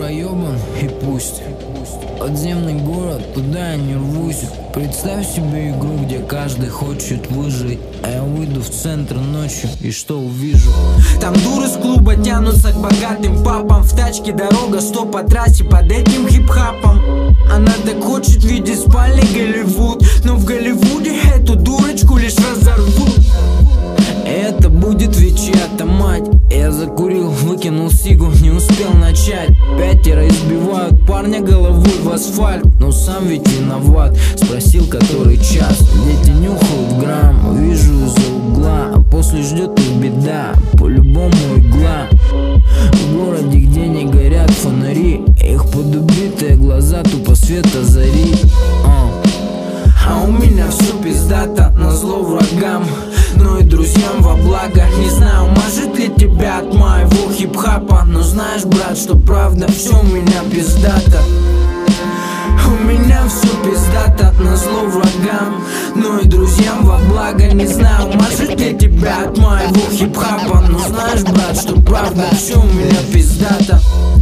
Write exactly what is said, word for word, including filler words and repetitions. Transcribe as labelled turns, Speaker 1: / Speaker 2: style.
Speaker 1: покоебан и пусть. Подземный город, туда я не рвусь. Представь себе игру, где каждый хочет выжить. А я выйду в центр ночью и что увижу?
Speaker 2: Там дуры с клуба тянутся к богатым папам. В тачке дорога, сто по трассе под этим хип-хапом. Она так хочет видеть спальный Голливуд, но в Голливуде эту дурочку лишь разорвут.
Speaker 1: Это будет вечерта, мать. Я закурил, выкинул сигу, не успел начать. Пятеро избивают парня головой в асфальт, но сам ведь виноват. Спросил, который час. Дети нюхают грамм, вижу из-за угла, а после ждет их беда, по-любому игла. В городе, где не горят фонари, их подубитые глаза тупо света зари. uh. А у меня все пиздато, назло врагам, но и друзьям во благо. Не знаю, может ли тебя от моего хип-хапа, но знаешь, брат, что правда, все у меня пиздато. У меня все пиздато, назло врагам, но и друзьям во благо. Не знаю, может ли тебя от моего хип-хапа, но знаешь, брат, что правда, все у меня пиздато.